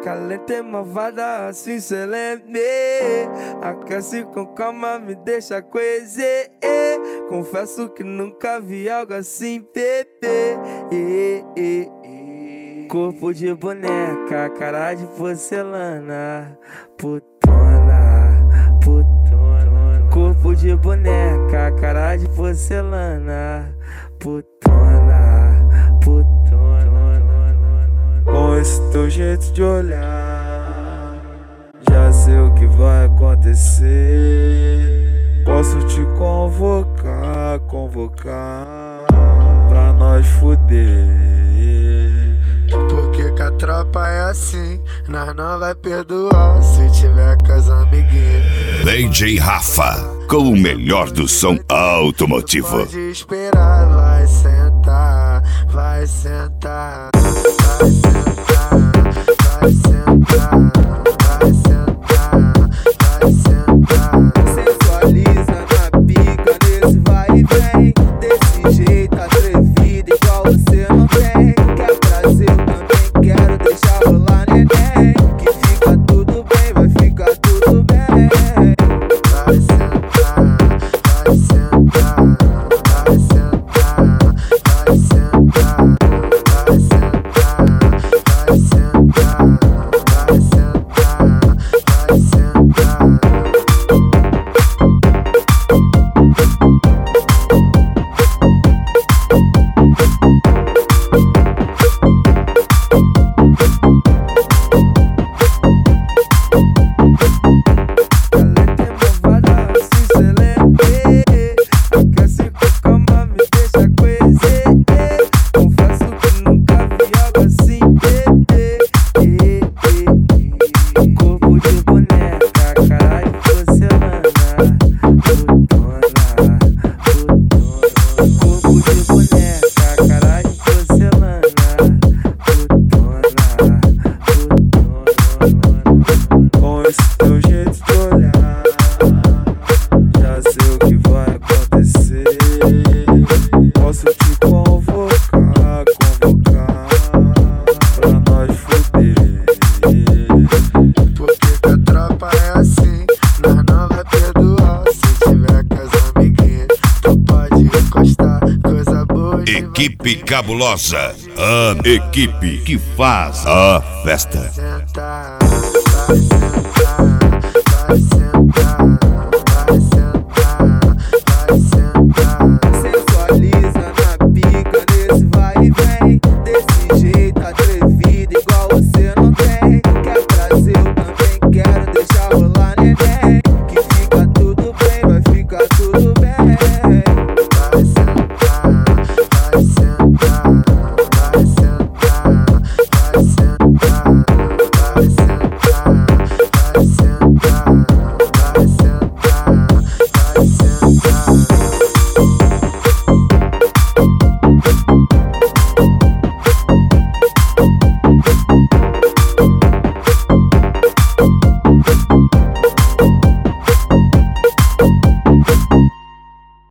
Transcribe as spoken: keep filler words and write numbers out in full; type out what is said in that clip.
Calenta e malvada, assim cê lembra. Aquece com calma, me deixa coezer. Confesso que nunca vi algo assim, bebê. Corpo de boneca, cara de porcelana. Putona, putona. Corpo de boneca, cara de porcelana. Putona, putona. Com esse teu jeito de olhar, já sei o que vai acontecer. Posso te convocar, convocar pra nós fuder. Porque que a tropa é assim, nós não vai perdoar se tiver com as amiguinhas. D J Rafa, com o melhor do som automotivo. Pode esperar, vai sentar, vai sentar, vai sentar, vai sentar, vai sentar, vai sentar. Sensualiza na pica nesse vai e vem, desse jeito atrevido igual você não tem. Quer prazer, eu também quero deixar rolar neném. Que fica tudo bem, vai ficar tudo bem. Vai sentar, vai sentar, vai sentar, vai sentar, vai sentar, vai sentar, vai sentar, vai sentar. Equipe cabulosa, a equipe que faz a festa. Vai sentar, vai sentar, vai sentar, vai sentar, vai sentar. Sensualiza na pica nesse vai e vem, desse jeito atrevido igual você não tem. Quer prazer, eu também quero deixar rolar neném. Que fica tudo bem, vai ficar tudo bem. Vai sentar, vai sentar, vai sentar, vai sentar, vai sentar, vai sentar.